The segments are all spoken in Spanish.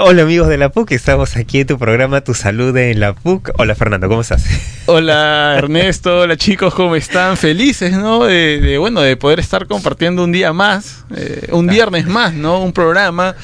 Hola amigos de la PUC, estamos aquí en tu programa Tu Salud en la PUC. Hola Fernando, ¿cómo estás? Hola Ernesto, hola chicos, ¿cómo están? Felices, ¿no? De poder estar compartiendo un día más, un viernes más, ¿no? Un programa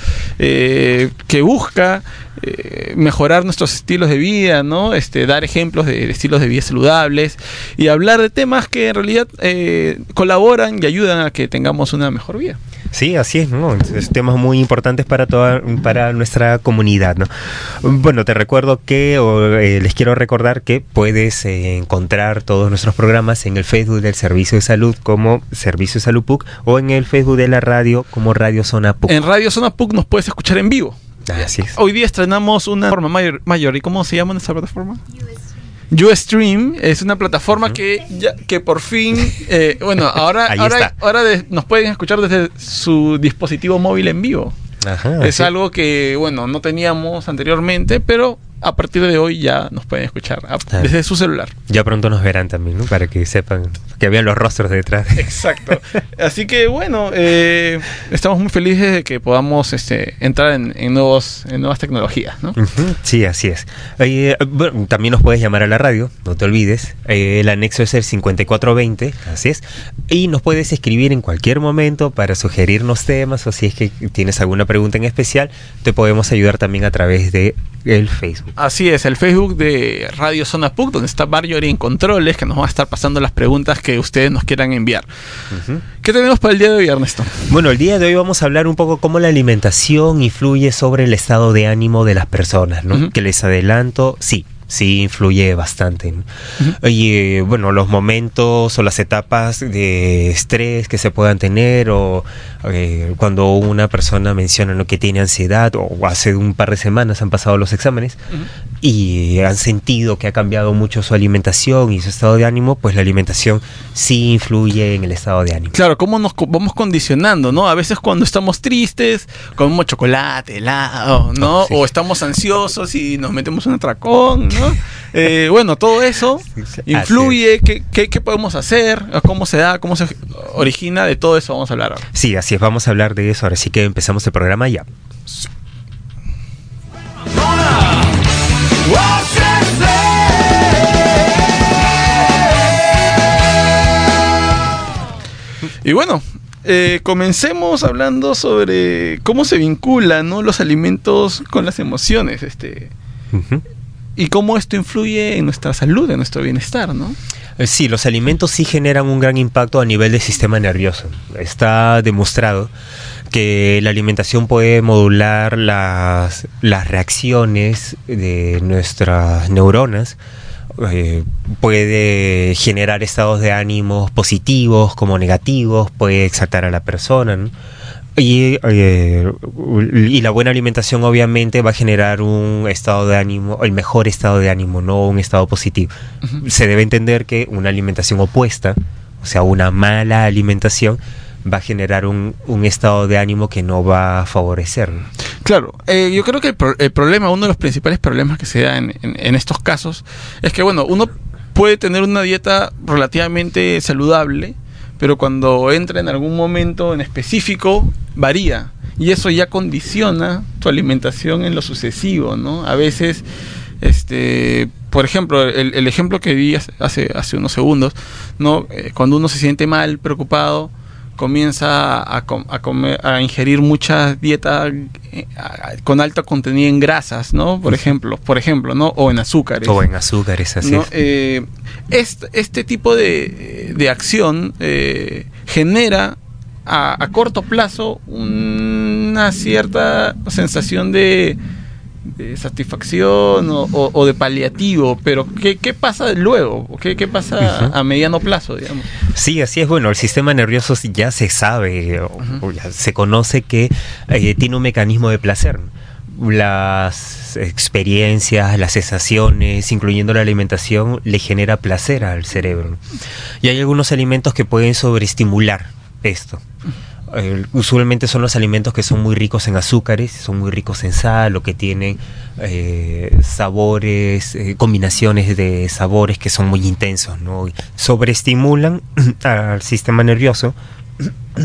que busca mejorar nuestros estilos de vida, ¿no? Dar ejemplos de estilos de vida saludables y hablar de temas que en realidad colaboran y ayudan a que tengamos una mejor vida. Sí, así es, ¿no? Es temas muy importantes para nuestra comunidad, ¿no? Bueno, te recuerdo que, les quiero recordar que puedes encontrar todos nuestros programas en el Facebook del Servicio de Salud como Servicio de Salud PUC o en el Facebook de la radio como Radio Zona PUC. En Radio Zona PUC nos puedes escuchar en vivo. Así es. Hoy día estrenamos una plataforma mayor. ¿Y cómo se llama esta plataforma? Ustream es una plataforma que por fin, ahora nos pueden escuchar desde su dispositivo móvil en vivo. Ajá, es algo que, no teníamos anteriormente, pero a partir de hoy ya nos pueden escuchar desde su celular. Ya pronto nos verán también, ¿no? Para que sepan, que vean los rostros detrás. Exacto. Así que estamos muy felices de que podamos entrar en nuevas tecnologías, ¿no? Uh-huh. Sí, así es. También nos puedes llamar a la radio, no te olvides. El anexo es el 5420, así es. Y nos puedes escribir en cualquier momento para sugerirnos temas o si es que tienes alguna pregunta en especial, te podemos ayudar también a través de el Facebook. Así es, el Facebook de Radio Zona PUC, donde está Marjorie en controles, que nos va a estar pasando las preguntas que ustedes nos quieran enviar. Uh-huh. ¿Qué tenemos para el día de hoy, Ernesto? Bueno, el día de hoy vamos a hablar un poco cómo la alimentación influye sobre el estado de ánimo de las personas, ¿no? Uh-huh. Que les adelanto, sí influye bastante, ¿no? Uh-huh. Y los momentos o las etapas de estrés que se puedan tener o cuando una persona menciona, ¿no?, que tiene ansiedad o hace un par de semanas han pasado los exámenes, uh-huh, y han sentido que ha cambiado mucho su alimentación y su estado de ánimo, pues la alimentación sí influye en el estado de ánimo. Claro, cómo nos vamos condicionando, ¿no? A veces cuando estamos tristes comemos chocolate, helado, ¿no? Sí. O estamos ansiosos y nos metemos un atracón, ¿no? Todo eso influye. ¿Qué podemos hacer? ¿Cómo se da? ¿Cómo se origina? De todo eso vamos a hablar ahora. Sí, así es, vamos a hablar de eso. Ahora sí que empezamos el programa ya. Y comencemos hablando sobre cómo se vinculan, ¿no?, los alimentos con las emociones, Uh-huh. Y cómo esto influye en nuestra salud, en nuestro bienestar, ¿no? Sí, los alimentos sí generan un gran impacto a nivel del sistema nervioso. Está demostrado que la alimentación puede modular las reacciones de nuestras neuronas, puede generar estados de ánimos positivos como negativos, puede exaltar a la persona, ¿no? Y la buena alimentación obviamente va a generar un estado de ánimo, el mejor estado de ánimo, no un estado positivo. Uh-huh. Se debe entender que una alimentación opuesta, o sea, una mala alimentación, va a generar un estado de ánimo que no va a favorecer, ¿no? Claro, yo creo que el problema, uno de los principales problemas que se da en estos casos, es que uno puede tener una dieta relativamente saludable, pero cuando entra en algún momento en específico, varía. Y eso ya condiciona tu alimentación en lo sucesivo, ¿no? A veces, por ejemplo, el ejemplo que di hace unos segundos, ¿no? Cuando uno se siente mal, preocupado, comienza a ingerir mucha dieta con alto contenido en grasas, ¿no? Por ejemplo, ¿no? O en azúcares. O en azúcares, así, ¿no? Este tipo de acción genera a corto plazo una cierta sensación de satisfacción o de paliativo, pero ¿qué pasa luego? ¿Qué pasa a mediano plazo, digamos? Sí, así es. El sistema nervioso ya se sabe, o ya se conoce que tiene un mecanismo de placer. Las experiencias, las sensaciones, incluyendo la alimentación, le genera placer al cerebro. Y hay algunos alimentos que pueden sobreestimular esto. Usualmente son los alimentos que son muy ricos en azúcares, son muy ricos en sal, o que tienen sabores, combinaciones de sabores que son muy intensos, ¿no? Sobreestimulan al sistema nervioso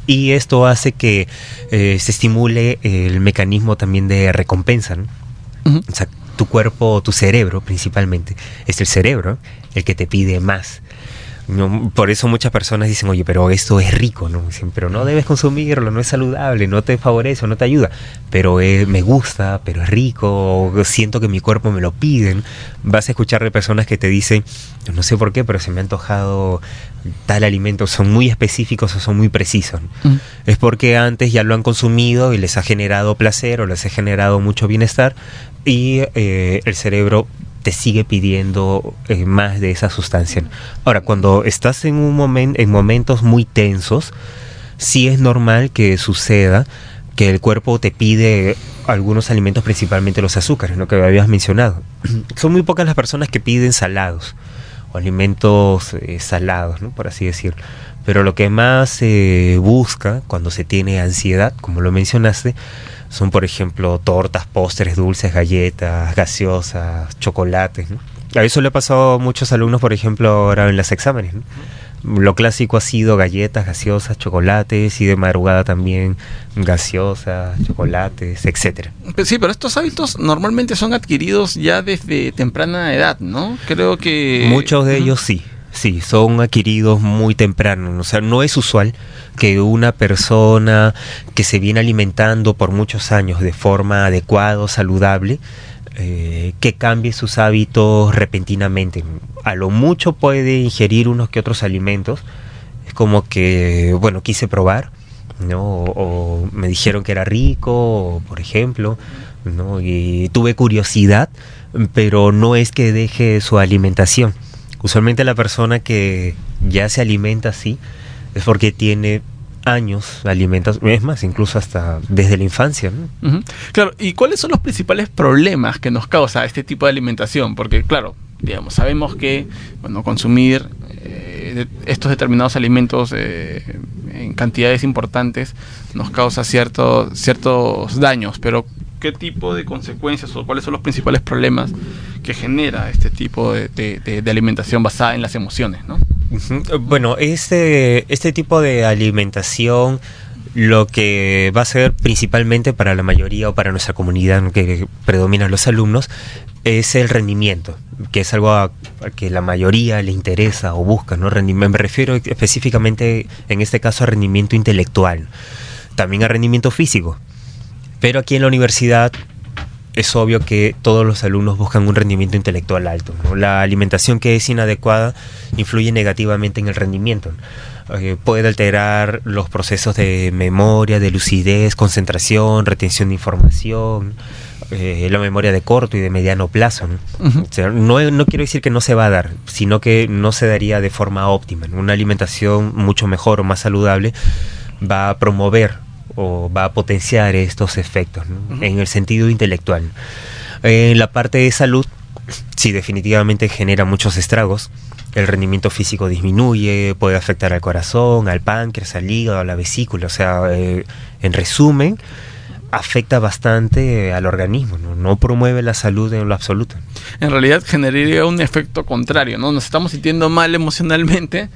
Y esto hace que se estimule el mecanismo también de recompensa, ¿no? O sea, tu cuerpo, tu cerebro principalmente, es el cerebro el que te pide más. No, por eso muchas personas dicen, oye, pero esto es rico, ¿no? Dicen, pero no debes consumirlo, no es saludable, no te favorece, no te ayuda. Pero me gusta, pero es rico, siento que mi cuerpo me lo piden. Vas a escuchar de personas que te dicen, no sé por qué, pero se me ha antojado tal alimento. Son muy específicos o son muy precisos, ¿no? Es porque antes ya lo han consumido y les ha generado placer o les ha generado mucho bienestar y el cerebro te sigue pidiendo más de esa sustancia. Ahora, cuando estás en en momentos muy tensos, sí es normal que suceda que el cuerpo te pide algunos alimentos, principalmente los azúcares, ¿no? Que habías mencionado. Son muy pocas las personas que piden salados o alimentos salados, ¿no? Por así decirlo. Pero lo que más se busca cuando se tiene ansiedad, como lo mencionaste, son, por ejemplo, tortas, postres, dulces, galletas, gaseosas, chocolates, ¿no? A eso le ha pasado a muchos alumnos, por ejemplo, ahora en los exámenes, ¿no? Lo clásico ha sido galletas, gaseosas, chocolates y de madrugada también gaseosas, chocolates, etcétera. Sí, pero estos hábitos normalmente son adquiridos ya desde temprana edad, ¿no? Creo que... Muchos de ellos sí. Sí, son adquiridos muy temprano. O sea, no es usual que una persona que se viene alimentando por muchos años de forma adecuada, saludable, que cambie sus hábitos repentinamente. A lo mucho puede ingerir unos que otros alimentos. Es como que, bueno, quise probar, ¿no? O me dijeron que era rico, por ejemplo, ¿no? Y tuve curiosidad, pero no es que deje su alimentación. Usualmente la persona que ya se alimenta así es porque tiene años alimentos, es más, incluso hasta desde la infancia, ¿no? Claro, ¿y cuáles son los principales problemas que nos causa este tipo de alimentación? Porque, claro, digamos, sabemos que, bueno, consumir estos determinados alimentos en cantidades importantes nos causa ciertos daños, pero ¿qué tipo de consecuencias o cuáles son los principales problemas que genera este tipo de alimentación basada en las emociones, ¿no? Bueno, este tipo de alimentación lo que va a ser principalmente para la mayoría o para nuestra comunidad que predominan los alumnos es el rendimiento, que es algo a que la mayoría le interesa o busca, ¿no? Me refiero específicamente en este caso a rendimiento intelectual, también a rendimiento físico. Pero aquí en la universidad es obvio que todos los alumnos buscan un rendimiento intelectual alto, ¿no? La alimentación que es inadecuada influye negativamente en el rendimiento. Puede alterar los procesos de memoria, de lucidez, concentración, retención de información, la memoria de corto y de mediano plazo, ¿no? O sea, no quiero decir que no se va a dar, sino que no se daría de forma óptima, ¿no? Una alimentación mucho mejor o más saludable va a promover o va a potenciar estos efectos, ¿no? En el sentido intelectual. En la parte de salud, sí, definitivamente genera muchos estragos. El rendimiento físico disminuye, puede afectar al corazón, al páncreas, al hígado, a la vesícula. O sea, en resumen, afecta bastante al organismo, ¿no? No promueve la salud en lo absoluto. En realidad generaría un efecto contrario, ¿no? Nos estamos sintiendo mal emocionalmente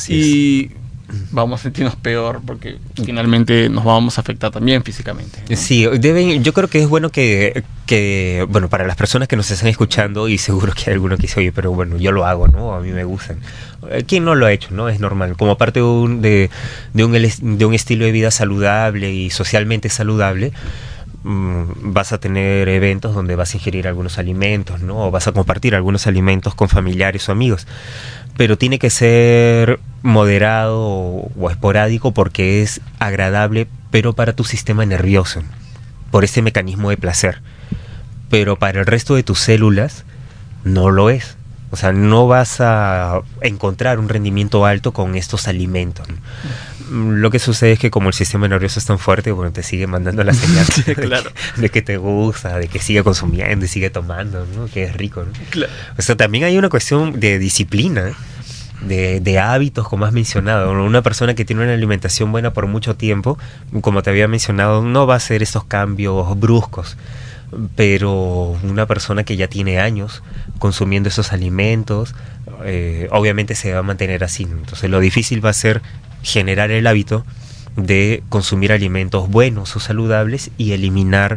y vamos a sentirnos peor porque finalmente nos vamos a afectar también físicamente, ¿no? Sí, yo creo que es bueno que bueno, para las personas que nos están escuchando, y seguro que hay alguno que dice, oye, pero bueno, yo lo hago, ¿no? A mí me gustan. ¿Quién no lo ha hecho, no? Es normal. Como parte de un estilo de vida saludable y socialmente saludable, vas a tener eventos donde vas a ingerir algunos alimentos, ¿no? O vas a compartir algunos alimentos con familiares o amigos. Pero tiene que ser moderado o esporádico porque es agradable, pero para tu sistema nervioso, por este mecanismo de placer. Pero para el resto de tus células no lo es. O sea, no vas a encontrar un rendimiento alto con estos alimentos, ¿no? Lo que sucede es que como el sistema nervioso es tan fuerte, bueno, te sigue mandando la señal claro, de que te gusta, de que sigue consumiendo y sigue tomando, ¿no? Que es rico, ¿no? Claro. O sea, también hay una cuestión de disciplina, de hábitos, como has mencionado. Una persona que tiene una alimentación buena por mucho tiempo, como te había mencionado, no va a hacer estos cambios bruscos. Pero una persona que ya tiene años consumiendo esos alimentos, obviamente se va a mantener así, ¿no? Entonces lo difícil va a ser generar el hábito de consumir alimentos buenos o saludables y eliminar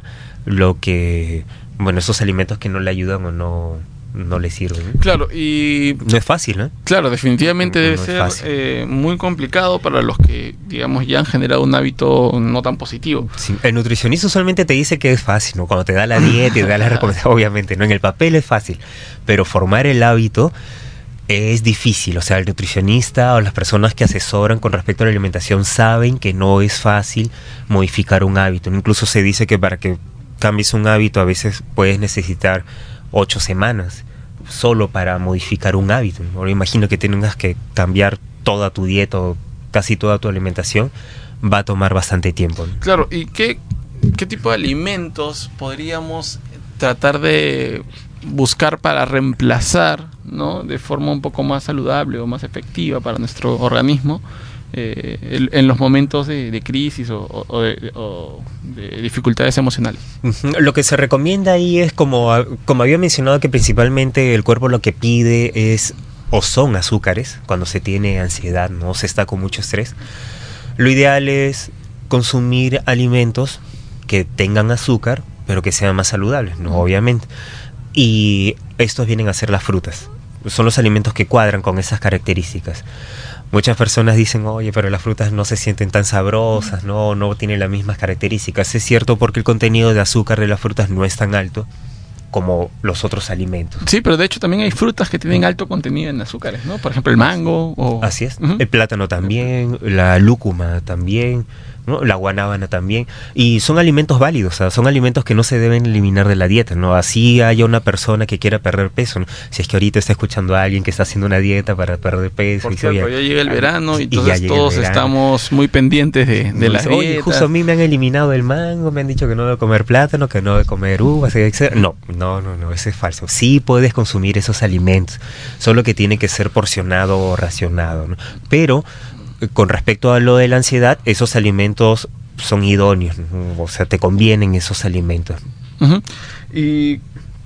esos alimentos que no le ayudan o no le sirven. Claro, y no es fácil, ¿no? Claro, definitivamente debe ser muy complicado para los que, digamos, ya han generado un hábito no tan positivo. Sí, el nutricionista usualmente te dice que es fácil, ¿no? Cuando te da la dieta y te da las recomendaciones, obviamente, ¿no? En el papel es fácil, pero formar el hábito es difícil. O sea, el nutricionista o las personas que asesoran con respecto a la alimentación saben que no es fácil modificar un hábito. Incluso se dice que para que cambies un hábito a veces puedes necesitar 8 semanas solo para modificar un hábito. Ahora imagino que tengas que cambiar toda tu dieta o casi toda tu alimentación, va a tomar bastante tiempo, ¿no? Claro, ¿y qué tipo de alimentos podríamos tratar de buscar para reemplazar, ¿no?, de forma un poco más saludable o más efectiva para nuestro organismo en los momentos de crisis o de dificultades emocionales? Lo que se recomienda ahí es, como había mencionado, que principalmente el cuerpo lo que pide es o son azúcares cuando se tiene ansiedad, no se está con mucho estrés. Lo ideal es consumir alimentos que tengan azúcar, pero que sean más saludables, ¿no? Obviamente. Y estos vienen a ser las frutas. Son los alimentos que cuadran con esas características. Muchas personas dicen, oye, pero las frutas no se sienten tan sabrosas, no tienen las mismas características. Es cierto, porque el contenido de azúcar de las frutas no es tan alto como los otros alimentos. Sí, pero de hecho también hay frutas que tienen alto contenido en azúcares, ¿no? Por ejemplo, el mango. Así es. El plátano también, la lúcuma también, ¿no? La guanábana también. Y son alimentos válidos, o sea, son alimentos que no se deben eliminar de la dieta, ¿no? Así haya una persona que quiera perder peso, ¿no? Si es que ahorita está escuchando a alguien que está haciendo una dieta para perder peso. Por cierto, ya llega el verano y entonces todos estamos muy pendientes de las dietas. Oye, justo a mí me han eliminado el mango, me han dicho que no debo comer plátano, que no debo comer uvas, etc. No, eso es falso. Sí puedes consumir esos alimentos, solo que tiene que ser porcionado o racionado, ¿no? Pero con respecto a lo de la ansiedad, esos alimentos son idóneos, ¿no? O sea, te convienen esos alimentos. Y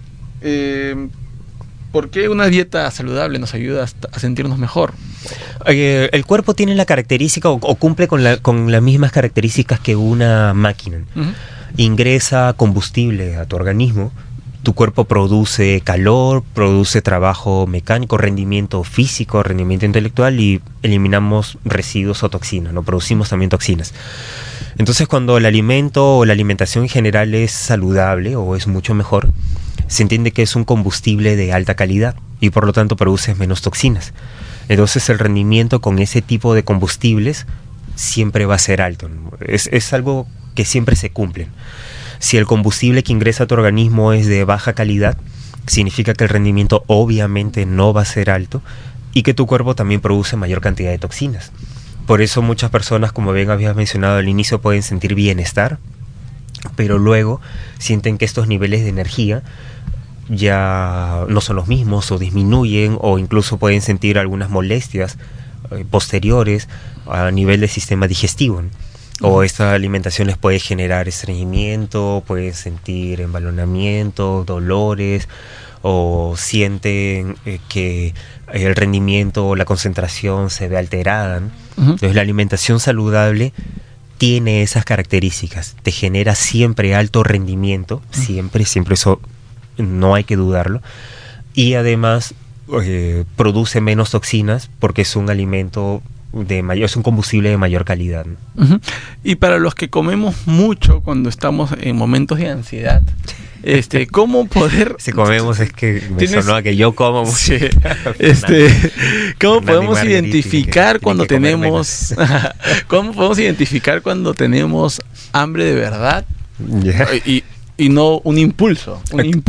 ¿por qué una dieta saludable nos ayuda a sentirnos mejor? El cuerpo tiene la característica o cumple con las mismas características que una máquina. Ingresa combustible a tu organismo. Tu cuerpo produce calor, produce trabajo mecánico, rendimiento físico, rendimiento intelectual, y eliminamos residuos o toxinas, ¿no? Producimos también toxinas. Entonces, cuando el alimento o la alimentación en general es saludable o es mucho mejor, se entiende que es un combustible de alta calidad y por lo tanto produce menos toxinas. Entonces, el rendimiento con ese tipo de combustibles siempre va a ser alto, ¿no? Es algo que siempre se cumple. Si el combustible que ingresa a tu organismo es de baja calidad, significa que el rendimiento obviamente no va a ser alto y que tu cuerpo también produce mayor cantidad de toxinas. Por eso muchas personas, como bien habías mencionado al inicio, pueden sentir bienestar, pero luego sienten que estos niveles de energía ya no son los mismos o disminuyen, o incluso pueden sentir algunas molestias posteriores a nivel del sistema digestivo, ¿no? O esta alimentación les puede generar estreñimiento, pueden sentir embalonamiento, dolores, o sienten que el rendimiento o la concentración se ve alterada, ¿no? Entonces la alimentación saludable tiene esas características, te genera siempre alto rendimiento, siempre eso no hay que dudarlo, y además produce menos toxinas porque es un alimento es un combustible de mayor calidad, ¿no? Y para los que comemos mucho cuando estamos en momentos de ansiedad, ¿cómo poder...? Si comemos es que me sonó a que yo como mucho. Sí. ¿Cómo podemos identificar cuando tenemos... ¿Cómo podemos identificar cuando tenemos hambre de verdad? Yeah. Y no un impulso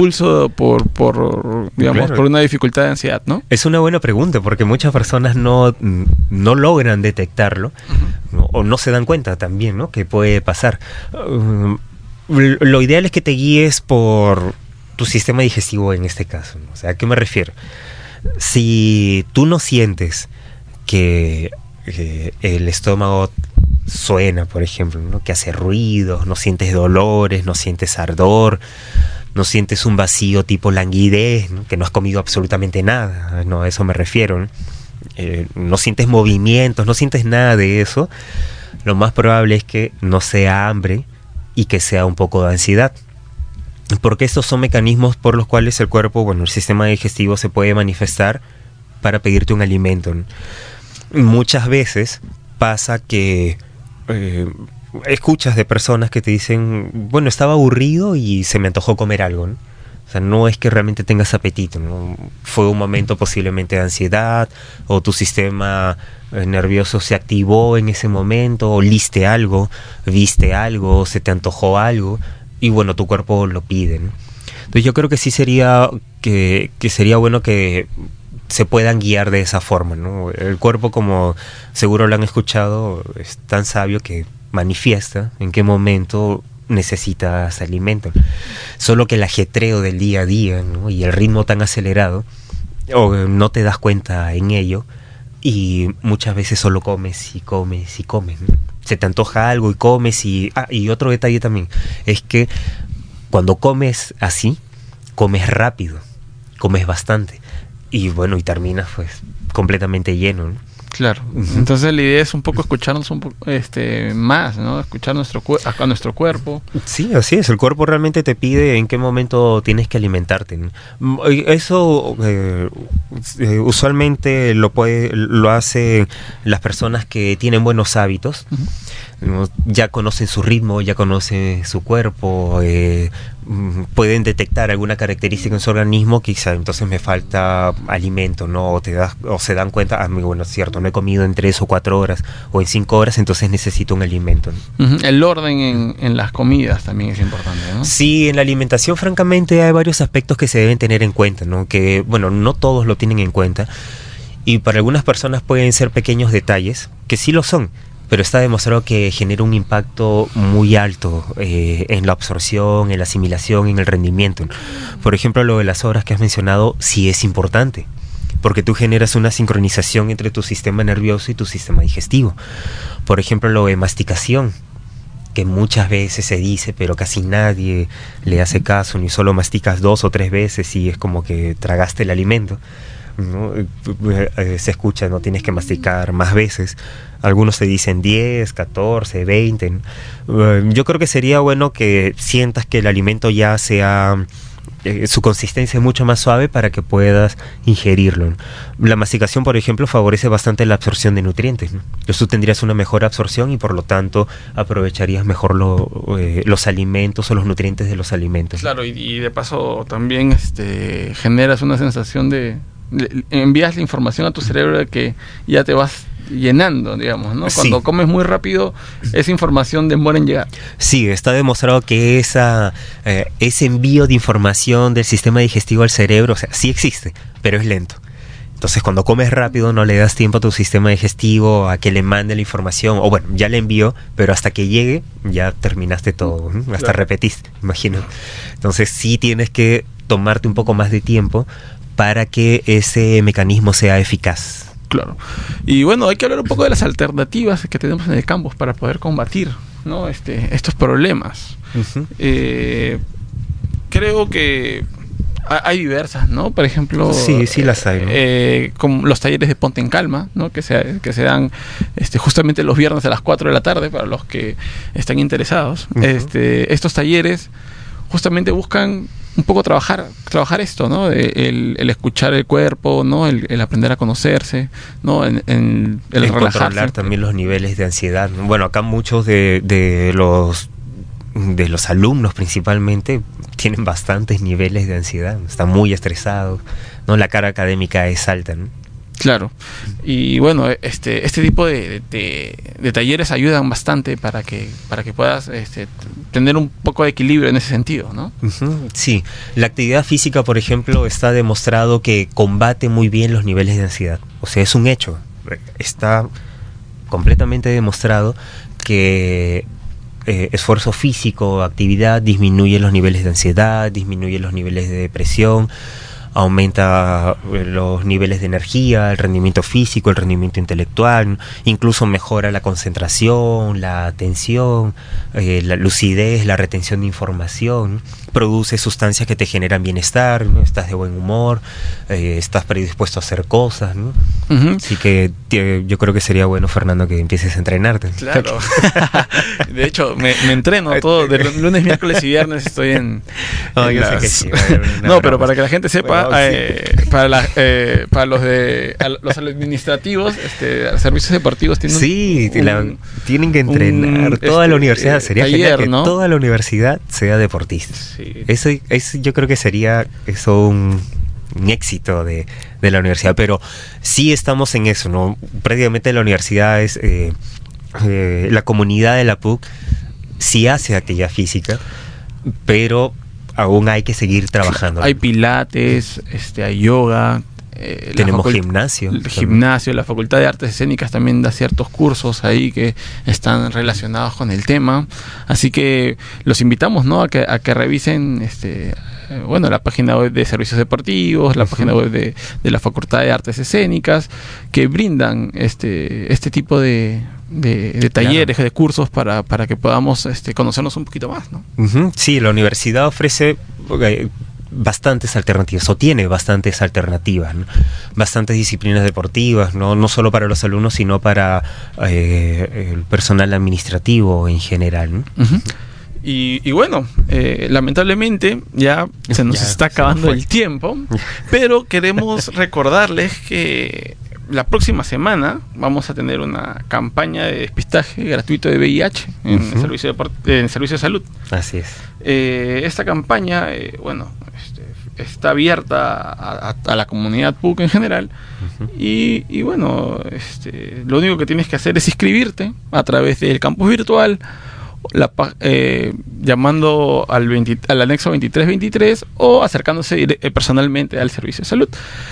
por digamos, claro, por una dificultad de ansiedad, ¿no? Es una buena pregunta, porque muchas personas no logran detectarlo, ¿no? O no se dan cuenta también, ¿no?, que puede pasar. Lo ideal es que te guíes por tu sistema digestivo en este caso, ¿no? O sea, ¿a qué me refiero? Si tú no sientes que el estómago suena, por ejemplo, ¿no?, que hace ruidos, no sientes dolores, no sientes ardor, no sientes un vacío tipo languidez, ¿no?, que no has comido absolutamente nada, no, a eso me refiero, ¿no? No sientes movimientos, no sientes nada de eso, lo más probable es que no sea hambre y que sea un poco de ansiedad. Porque estos son mecanismos por los cuales el cuerpo, bueno, el sistema digestivo se puede manifestar para pedirte un alimento, ¿no? Muchas veces pasa que escuchas de personas que te dicen, bueno, estaba aburrido y se me antojó comer algo, ¿no? O sea, no es que realmente tengas apetito, ¿no? Fue un momento posiblemente de ansiedad, o tu sistema nervioso se activó en ese momento, o oliste algo, viste algo, se te antojó algo, y bueno, tu cuerpo lo pide, ¿no? Entonces yo creo que sí sería que sería bueno que se puedan guiar de esa forma, ¿no? El cuerpo, como seguro lo han escuchado, es tan sabio que manifiesta en qué momento necesitas alimento. Solo que el ajetreo del día a día, ¿no? Y el ritmo tan acelerado, o no te das cuenta en ello, y muchas veces solo comes y comes y comes, ¿no? Se te antoja algo y comes y otro detalle también es que cuando comes así, comes rápido, comes bastante, y bueno, y terminas pues completamente lleno, ¿no? Claro. Entonces la idea es un poco escucharnos un poco más, ¿no? Escuchar a nuestro cuerpo. Sí, así es. El cuerpo realmente te pide en qué momento tienes que alimentarte, ¿no? Eso usualmente lo hacen las personas que tienen buenos hábitos. ¿No? Ya conocen su ritmo, ya conocen su cuerpo, pueden detectar alguna característica en su organismo, quizá entonces me falta alimento, ¿no? O se dan cuenta, bueno, es cierto, no he comido en 3 o 4 horas o en 5 horas, entonces necesito un alimento, ¿no? El orden en las comidas también es importante, ¿no? Sí, en la alimentación francamente hay varios aspectos que se deben tener en cuenta, ¿no? Que, bueno, no todos lo tienen en cuenta, y para algunas personas pueden ser pequeños detalles, que sí lo son, pero está demostrado que genera un impacto muy alto en la absorción, en la asimilación, en el rendimiento. Por ejemplo, lo de las horas que has mencionado sí es importante, porque tú generas una sincronización entre tu sistema nervioso y tu sistema digestivo. Por ejemplo, lo de masticación, que muchas veces se dice, pero casi nadie le hace caso, ni solo masticas 2 o 3 veces y es como que tragaste el alimento, ¿no? Se escucha, no tienes que masticar más veces. Algunos te dicen 10, 14, 20. Yo creo que sería bueno que sientas que el alimento ya sea su consistencia es mucho más suave para que puedas ingerirlo, ¿no? La masticación, por ejemplo, favorece bastante la absorción de nutrientes, ¿no? Entonces tú tendrías una mejor absorción y por lo tanto aprovecharías mejor los alimentos o los nutrientes de los alimentos. Claro, y de paso también generas una sensación envías la información a tu cerebro de que ya te vas llenando, digamos, ¿no? Cuando sí. Comes muy rápido, esa información demora en llegar. Sí, está demostrado que ese envío de información del sistema digestivo al cerebro, o sea, sí existe, pero es lento. Entonces, cuando comes rápido, no le das tiempo a tu sistema digestivo a que le mande la información, o bueno, ya le envió, pero hasta que llegue, ya terminaste todo, ¿no? Hasta claro. Repetiste, imagino. Entonces, sí tienes que tomarte un poco más de tiempo para que ese mecanismo sea eficaz. Claro. Y bueno, hay que hablar un poco de las alternativas que tenemos en el campus para poder combatir, ¿no? Estos problemas. Uh-huh. Creo que hay diversas, ¿no? Por ejemplo, sí las hay, ¿no? Como los talleres de Ponte en Calma, ¿no? Que se dan justamente los viernes a las 4 de la tarde para los que están interesados. Uh-huh. Estos talleres justamente buscan un poco trabajar esto, ¿no? El escuchar el cuerpo, ¿no? El aprender a conocerse, ¿no? El relajarse. Controlar también los niveles de ansiedad. Bueno, acá muchos de los alumnos principalmente tienen bastantes niveles de ansiedad, están muy estresados, ¿no? La carga académica es alta, ¿no? Claro. Y bueno, este tipo de talleres ayudan bastante para que puedas tener un poco de equilibrio en ese sentido, ¿no? Uh-huh. Sí, la actividad física, por ejemplo, está demostrado que combate muy bien los niveles de ansiedad. O sea, es un hecho. Está completamente demostrado que esfuerzo físico, actividad, disminuye los niveles de ansiedad, disminuye los niveles de depresión. aumenta los niveles de energía, el rendimiento físico, el rendimiento intelectual, incluso mejora la concentración, la atención, la lucidez, la retención de información, produce sustancias que te generan bienestar, ¿no? Estás de buen humor, estás predispuesto a hacer cosas, ¿no? Así que yo creo que sería bueno, Fernando, que empieces a entrenarte. Claro. De hecho, me entreno todo, de lunes, miércoles y viernes estoy en... No, yo sé que sí. No, pero para que la gente sepa, bueno, para los administrativos, servicios deportivos tienen tienen que entrenar. Toda la universidad, sería genial que toda la universidad sea deportista. Sí. Eso yo creo que sería un éxito de la universidad, pero sí estamos en eso, ¿no? Prácticamente la universidad es la comunidad de la PUC sí hace actividad física, pero aún hay que seguir trabajando. Hay pilates, hay yoga. Tenemos gimnasio. El gimnasio, la Facultad de Artes Escénicas también da ciertos cursos ahí que están relacionados con el tema. Así que los invitamos, ¿no? a que revisen la página web de Servicios Deportivos, la página web de la Facultad de Artes Escénicas, que brindan este tipo de talleres, claro, de cursos para que podamos conocernos un poquito más, ¿no? Sí, la universidad ofrece bastantes alternativas, o tiene bastantes alternativas, ¿no? Bastantes disciplinas deportivas, no solo para los alumnos, sino para el personal administrativo en general, ¿no? Y bueno, lamentablemente ya se nos está acabando el tiempo, pero queremos recordarles que la próxima semana vamos a tener una campaña de despistaje gratuito de VIH en el servicio de salud. Así es. Esta campaña, está abierta a la comunidad PUC en general. Y bueno, lo único que tienes que hacer es inscribirte a través del campus virtual, llamando al anexo 2323 o acercándose personalmente al servicio de salud.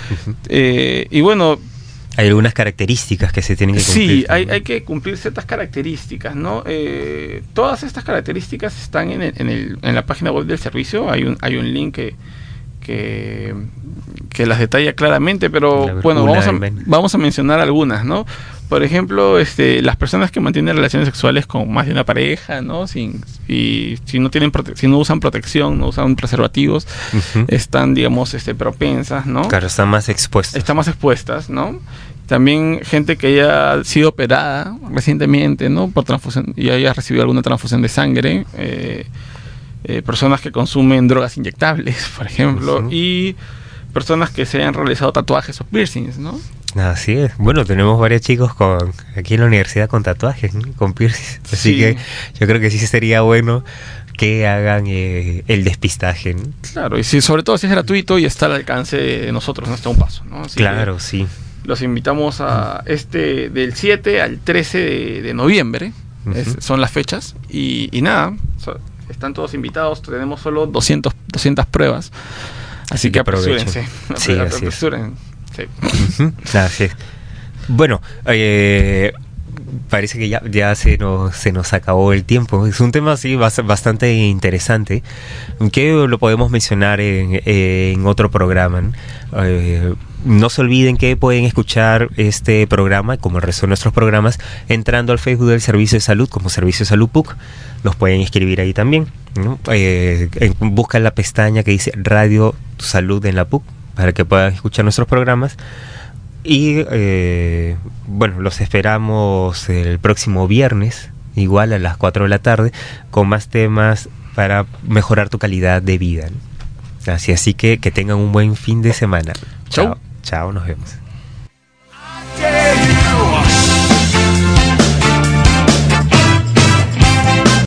Y bueno, hay algunas características que se tienen que cumplir. Sí, hay que cumplir ciertas características, ¿no? Todas estas características están en la página web del servicio. Hay un link que las detalla claramente, pero bueno, vamos a mencionar algunas, ¿no? Por ejemplo, las personas que mantienen relaciones sexuales con más de una pareja, ¿no? Si no usan protección, no usan preservativos, están, digamos, propensas, ¿no? Claro, están más expuestas. Están más expuestas, ¿no? También gente que haya sido operada recientemente, ¿no? Por transfusión y haya recibido alguna transfusión de sangre. Personas que consumen drogas inyectables, por ejemplo, y personas que se hayan realizado tatuajes o piercings, ¿no? Así es. Bueno, tenemos varios chicos aquí en la universidad con tatuajes, ¿no? Con piercings. Así que yo creo que sí sería bueno que hagan el despistaje, ¿no? Claro, y sobre todo si es gratuito y está al alcance de nosotros, no está a un paso, ¿no? Así claro, sí. Los invitamos a del 7 al 13 de noviembre, son las fechas, y nada, están todos invitados, tenemos solo 200 pruebas, así que apresúrense. Sí, apresúrense. Sí. Así es. Bueno, parece que ya se nos acabó el tiempo. Es un tema así bastante interesante, que lo podemos mencionar en otro programa, ¿no? No se olviden que pueden escuchar este programa, como el resto de nuestros programas, entrando al Facebook del Servicio de Salud, como Servicio de Salud PUC. Los pueden escribir ahí también, ¿no? Buscan la pestaña que dice Radio Salud en la PUC, para que puedan escuchar nuestros programas. Y los esperamos el próximo viernes, igual a las 4 de la tarde, con más temas para mejorar tu calidad de vida, ¿no? Así que tengan un buen fin de semana. Chao. Chao, nos vemos.